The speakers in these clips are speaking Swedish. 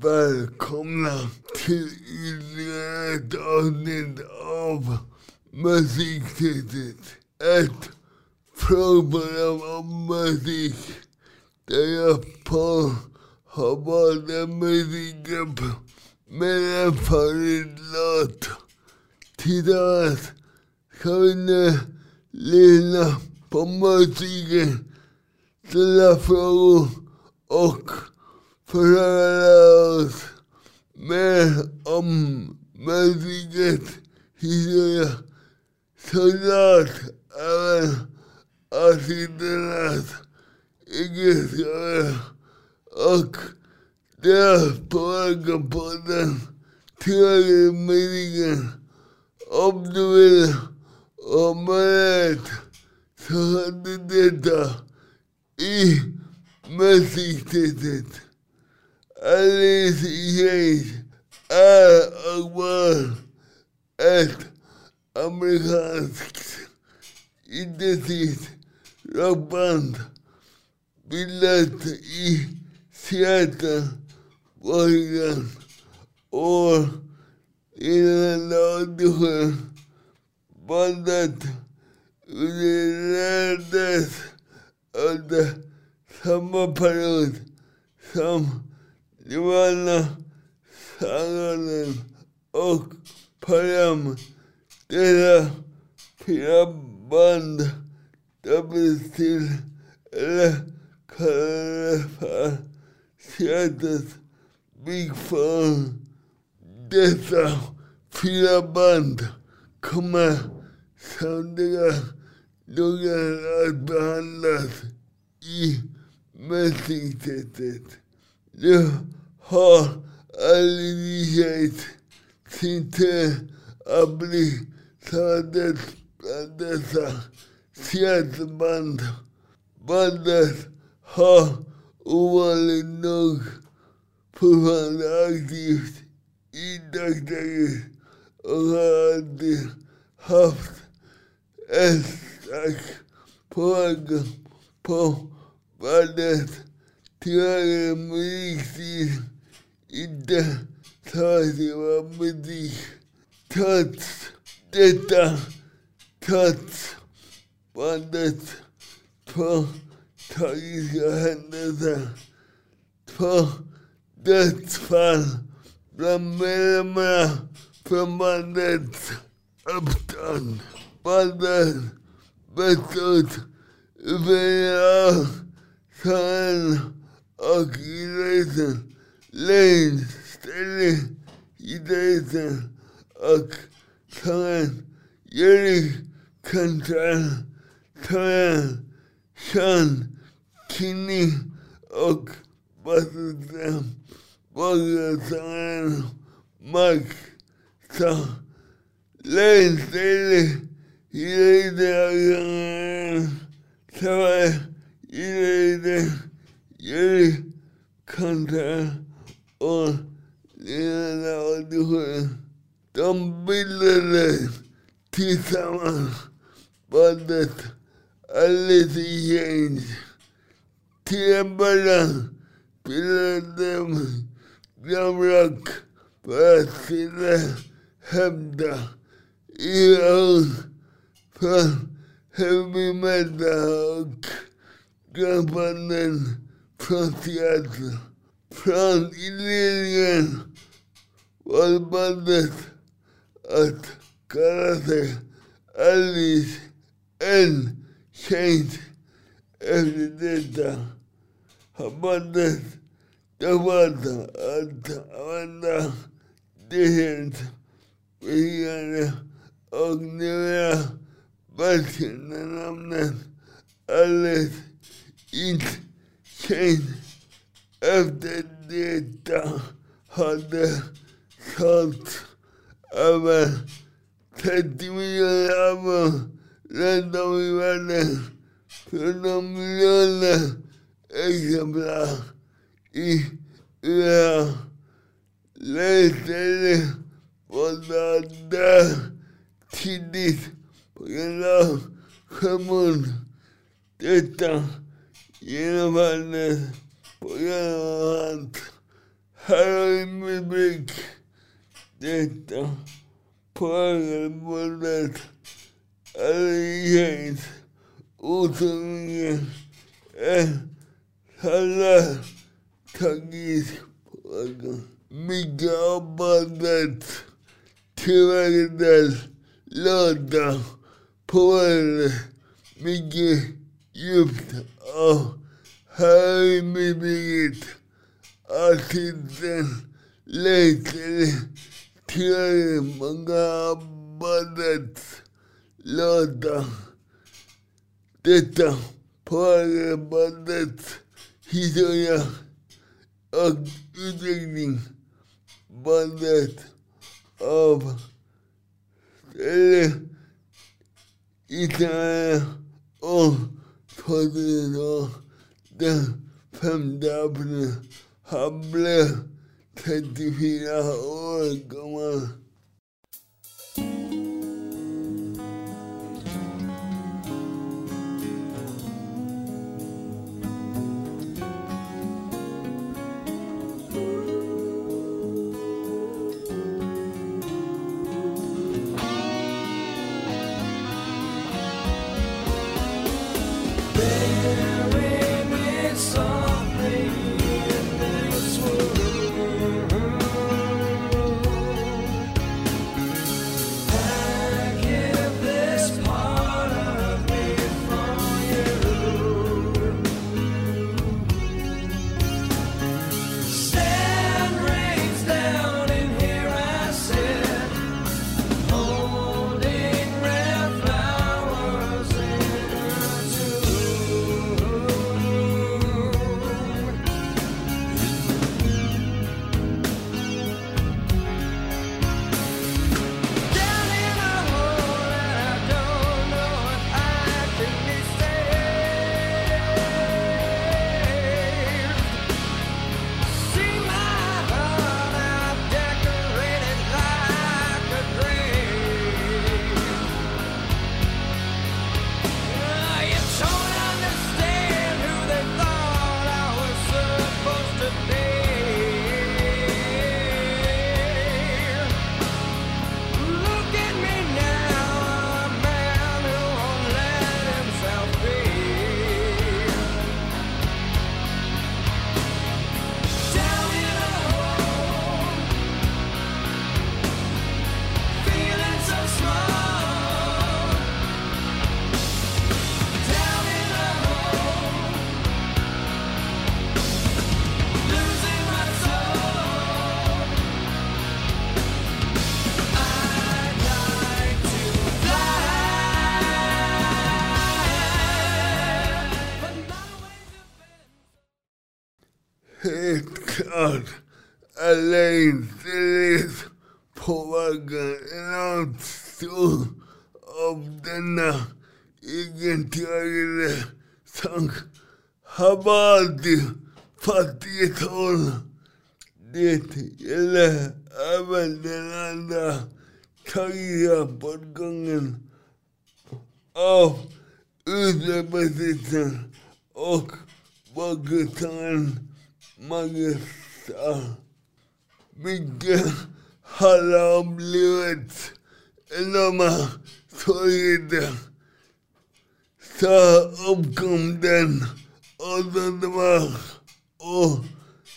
välkomna till ytterligare ett avsnitt av Musiktipset. Ett program om musik där jag har valt en musikgrupp med en favoritlåt. Tillsammans ska vi nu lyssna på musiken, ställa frågor och försöka lära oss mer om musikens historia. Såklart även artisternas egenskaper och deras påverkan på den teoriska musiken. Om du vill ha möjlighet så kan du delta i Musiktipset. Alice in Chains är och var ett amerikanskt intensivt rockband bildat i Seattle, Washington år 1987. Bandet utvecklades under samma period som Nirvana, Soundgarden och Pearl. Dessa fyra band döptes till eller kallades för Seattles Big Four. Dessa fyra band kommer samtliga dagar att behandlas i Musiktipset. Nu har Alice in Chains sin tur att bli sammansatt bland dessa Seattle-band. Bandet har ovanligt nog fortfarande aktivt i dagsläget och har alltid haft en stark påverkan på bandets teoriska musikstil, inte traditionell musik. Trots detta, trots bandets två tragiska händelser, två dödsfall bland medlemmarna från bandets uppstånd. Bandet bestod av sången och gitarristen Lane Staley, gitarristen och sången Jerry Cantrell, sången Sean Kinney och basisten sångaren Mark Starr. Lane Staley gitarristen Jerry Cantrell och 1987. De bildade tillsammans bandet Alice in Chains. Till en början spelade de glamrock för att sedan hämta inspiration från heavy metal och grabbarna från Seattle. Från inledningen var bandet att kalla sig Alice in Chains. Efter detta har bandet valt att använda deras begärande och numera välkända namnet Alice in Chains. Efter detta hade sålt över 30 miljoner album runt om i världen, 14 miljoner exemplar i USA. Läsare valde att dö tidigt på grund av självmord. Detta genomfördes på grund av hans harmonisk. Detta påverkar allians otroligt alla tragisk påverkan. Mycket av bandet tillverkades låtar påverkade mycket djupt av harmonisk. Artisten läkare till många bandets låtar. Detta påverkar bandets historia och utveckling. Bandet av Italien och 2000 den 5 april. Han blev 34 år gammal. Helt klart alliansens påverkan enormt stor av denna egentligen som har varit fattigtal. Det gäller även den andra tragiska bortgången av utrikesministern och Pakistan Magistar. Mycket handlar om livets enorma svårigheter. Så uppkom den 8 mars och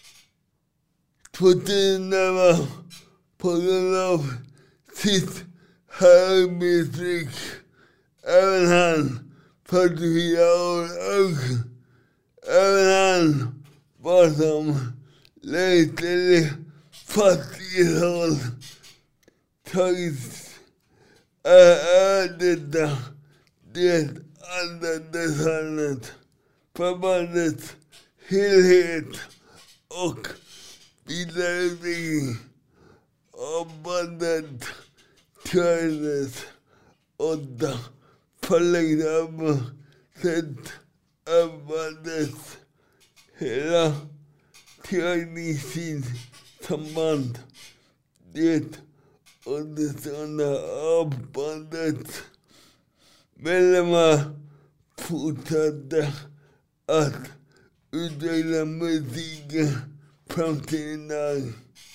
2011 på grund av sitt hörmissbruk. Även han 44 år och även han var som läkare fattigtal. Tragiskt är detta det andra designet för bandets helhet och vidareutveckling av bandet Tvärnes 8 förlängda sätt av bandets hela teknisk samband. Det återstående av bandets medlemmar fortsatte att utveckla musiken fram till idag.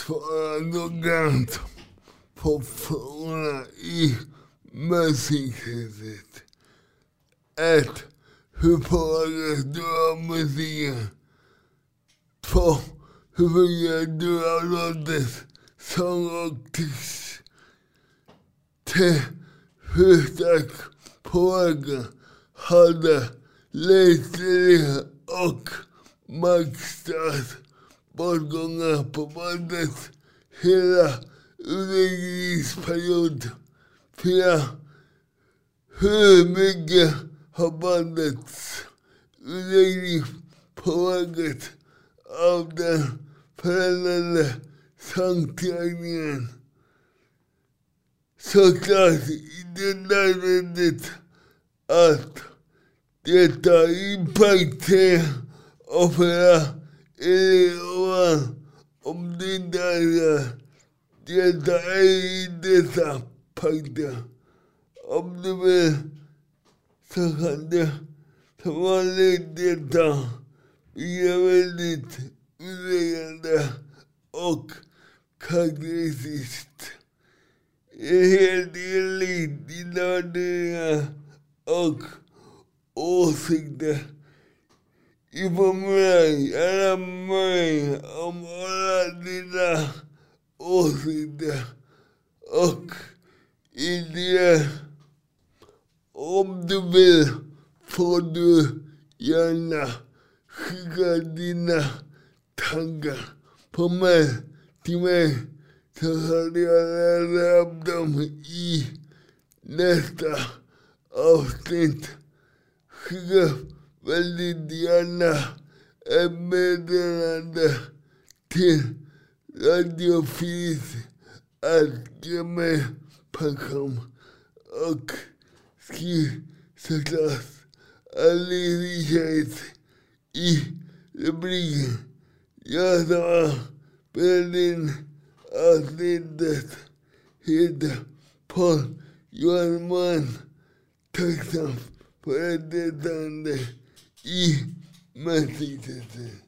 svara noggrant på frågorna i musikhuset. 1. Hur påverkas du av musiken? 2. Hur fungerar du av låtens sång och text? 3. Hur stark påverkan hade Leslie och Maxstars bortgångar på bandets hela utvecklingsperiod? 4. Hur mycket har bandets utveckling påverkat av den förändrade sångträningen? Såklart är det nödvändigt att delta i praktik och föra elever om det inte är delta i dessa praktik. Om du vill så kan du som vanligt delta. Vi är väldigt utvecklande och karaktäristiskt. Helt enligt dina värderingar och åsikter. Informera gärna mig om alla dina åsikter och idéer. Om du vill får du gärna skicka dina tankar på mig till mig, så kan jag lära upp dem i nästa avsnitt. Skicka väldigt gärna ett meddelande till radiofis@gmail.com och skriv såklart Alice i rubriken. Jag sa Berlin avsnittet heter Paul Johanman. Tacksam för deltagande i musikhuset.